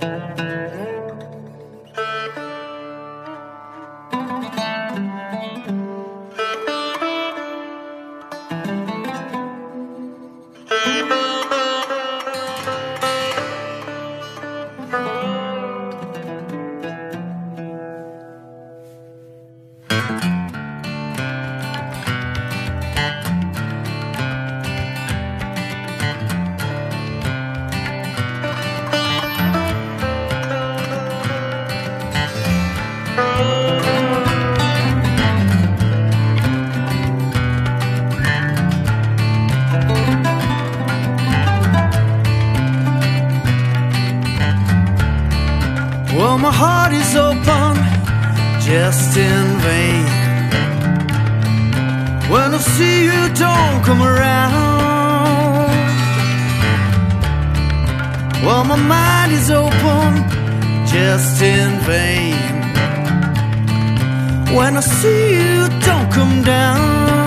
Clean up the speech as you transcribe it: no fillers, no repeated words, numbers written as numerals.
Well, my heart is open, just in vain. When I see you, don't come around. Well, my mind is open, just in vain. When I see you, don't come down.